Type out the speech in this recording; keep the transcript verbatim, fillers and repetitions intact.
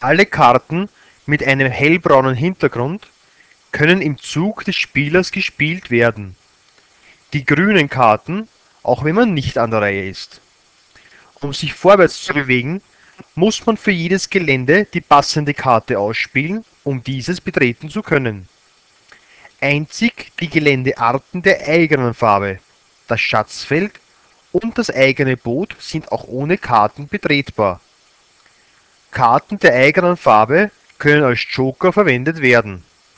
Alle Karten mit einem hellbraunen Hintergrund können im Zug des Spielers gespielt werden. Die grünen Karten, auch wenn man nicht an der Reihe ist. Um sich vorwärts zu bewegen, muss man für jedes Gelände die passende Karte ausspielen, um dieses betreten zu können. Einzig die Geländearten der eigenen Farbe, das Schatzfeld und das eigene Boot sind auch ohne Karten betretbar. Karten der eigenen Farbe können als Joker verwendet werden